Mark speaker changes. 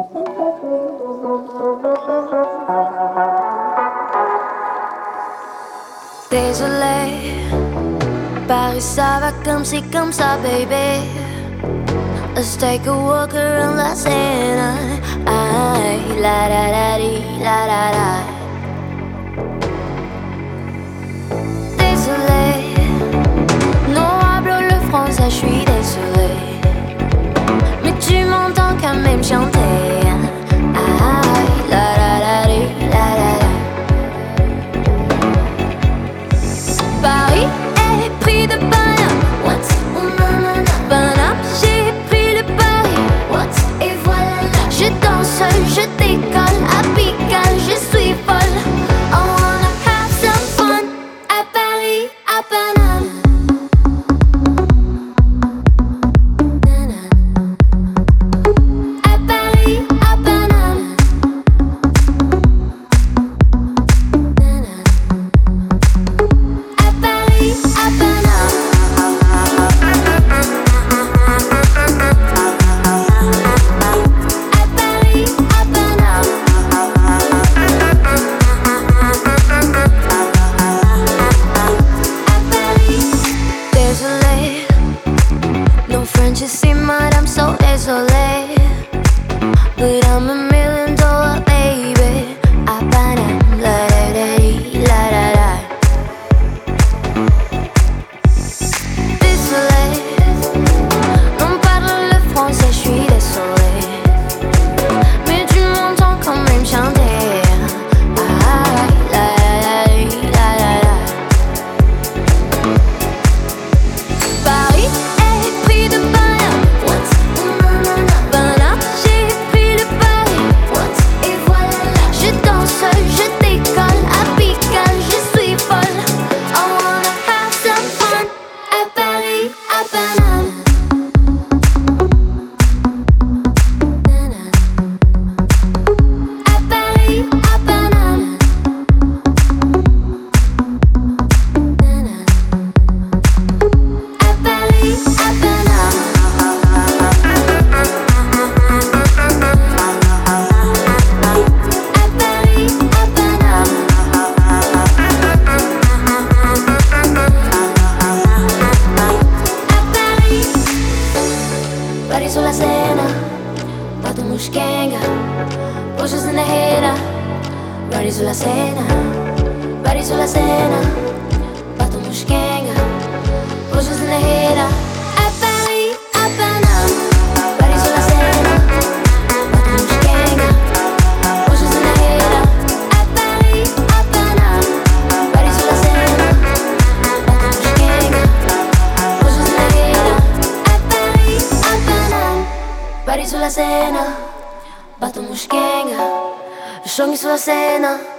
Speaker 1: Désolé, Paris ça va comme c'est comme ça, baby. Let's take a walk around la Seine. Ay, la da da di, la da da. Désolé, no hablo le français, je suis désolé. Mais tu m'entends quand même chanter. Ay, la da da di, la da da. Paris est pris de bonheur. What? Bonheur, j'ai pris le pari. What? Et voilà. Je danse, je décolle, à Pigalle, je suis folle. I wanna have some fun à Paris, à Paname. À Paris, à Paname. À Paris, à Paname. À Paris, à Paname. À Paris. Désolé, no Frenchissime, I'm so désolé. But I'm a $1,000,000 baby. À Paname, la da da di, la da da. Désolé, non parle le français, je suis désolé. Mais tu m'entends quand même chanter. Ah, la da da di, la da da. Paris est pris de bonheur. What? Bonheur, j'ai pris le pari. What? Et voilà. Je danse, je décolle, à Pigalle, je suis folle. I wanna have some fun à Paris, à Paname. À Paris, à Paname. À Paris, à Paname. À Paris, à Paname. À Paris. Paris sulla Sena, vado mushkenga, pushes in the head. Paris sulla Sena, Paris sulla Sena, vado mushkenga, pushes in the head. À Paris, à Paname. Paris sulla Sena, vado mushkenga, pushes in the head. À Paris, à Paname. Paris sulla Sena, vado mushkenga, pushes in the head. À Paris, à Paname. Paris sulla Sena, bato mushkenga, sciogli sulla Sena.